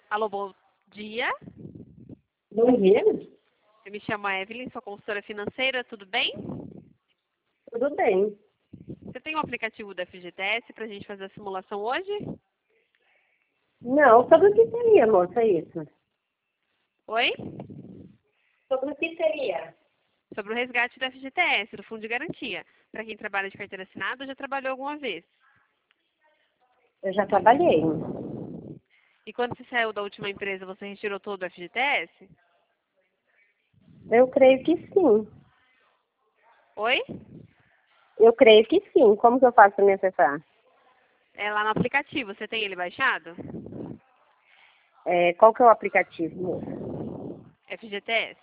Alô, bom dia. Bom dia, Eu me chamo Evelyn, sou consultora financeira, tudo bem? tudo bem? Você tem um aplicativo da FGTS para a gente fazer a simulação hoje? Não, sobre o que seria, moça, isso? Oi? Sobre o que seria? Sobre o resgate da FGTS, do Fundo de Garantia. Para quem trabalha de carteira assinada, já trabalhou alguma vez. Eu já trabalhei. E quando você saiu da última empresa, você retirou todo o FGTS? Eu creio que sim. Oi? Eu creio que sim. Como que eu faço para me acessar? É lá no aplicativo, você tem ele baixado? Qual que é o aplicativo, moça? FGTS.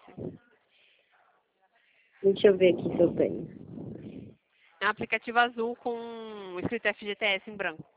Deixa eu ver aqui se eu tenho. É um aplicativo azul com escrito FGTS em branco.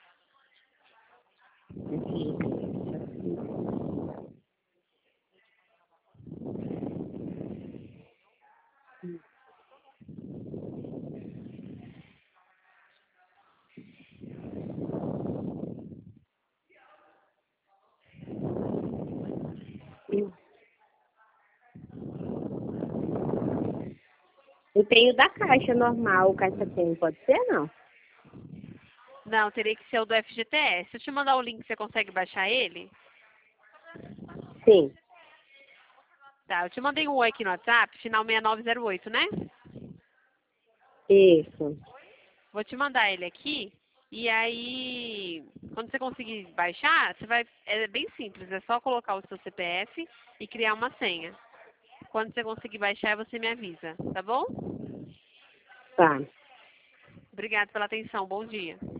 Eu tenho da Caixa normal, Caixa tem, pode ser, não? Não, teria que ser o do FGTS. Se eu te mandar o link, você consegue baixar ele? Sim, Tá, eu te mandei um oi aqui no WhatsApp, final 6908, né? isso. Vou te mandar ele aqui. E aí, quando você conseguir baixar, você vai. É bem simples, é só colocar o seu CPF e criar uma senha. Quando você conseguir baixar, você me avisa, tá bom? Tá. Obrigada pela atenção, bom dia.